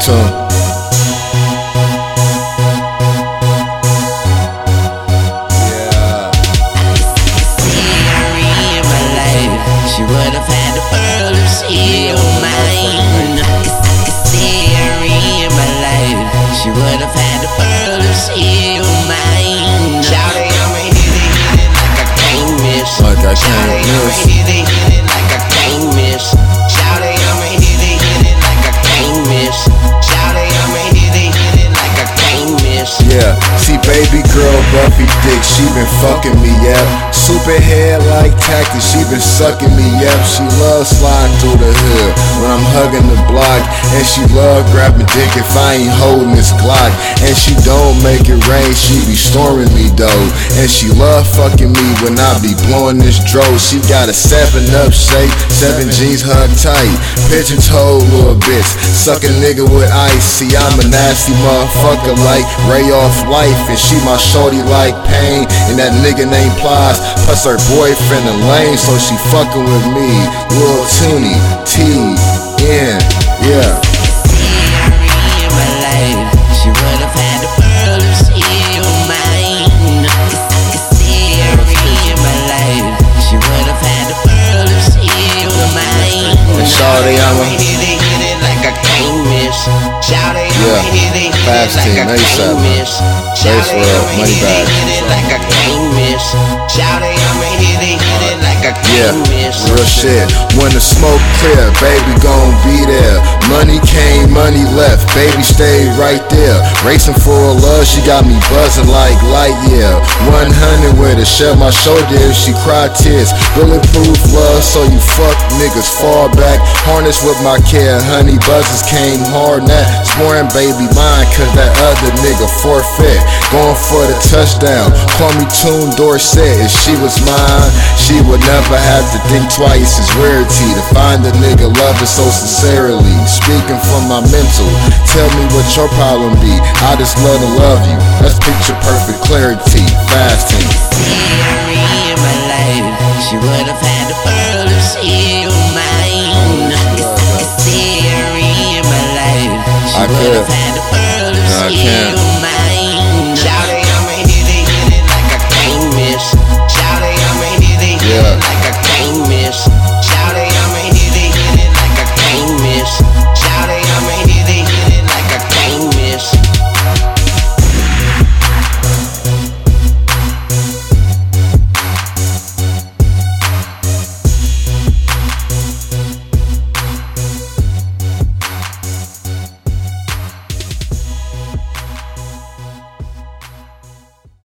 tuned. She would've had the world if she were mine. See her in my life. She would've had the world if she were mine. Shawty, I'ma hit it like I can't miss. Like I Shawty, can't I'ma miss. hit it like I can't miss. Shawty, I'ma hit it like I can't miss. Shawty, I'ma hit it like I can't miss. Yeah, see baby girl Buffy dick, she been fucking me, yeah. Super head like tactics, she been sucking me, yep. She loves sliding through the hood when I'm hugging the block, and she love grabbing dick if I ain't holding this Glock. And she don't make it rain, she be storming me though. And she love fucking me when I be blowing this dro. She got a 7-up shake, 7 jeans hug tight, pigeon toe little bitch, suck a nigga with ice. See I'm a nasty motherfucker like Ray off Life, and she my shorty like Pain, and that nigga named Plies. Plus her boyfriend a lame, so she fucking with me. Lil Toonie, T-N, yeah. She would've had the world if she were mine. See her in my life. She would've had the world if she were mine. And shawty, I'ma hit it like I can't miss. Shawty, yeah, I'ma hit it Fast like Team, I can't miss. Face World, Money Bag. Like I can't miss. Shawty, I'ma hit it like I can't miss. Real shit. When the smoke clear, baby gon' be there. Money came, money left, baby stayed right there. Racing for a love, she got me buzzing like Lightyear. 100 with her, share my shoulder if she cry tears. Bulletproof love, so you fuck niggas fall back. Harness with my care, honey buzzers came hard. That sworn baby mine, cause that other nigga forfeit. Going for the touchdown, call me Tune Dorsett. If she was mine, she would never have to think twice. It's rarity to find a nigga loving so sincerely. Speaking from my mental, tell me what your problem be. I just love to love you, that's picture perfect clarity. Fast Team. See her in my life. She would've had the world if she were mine. See her in my life. She would've had the world if she were mine.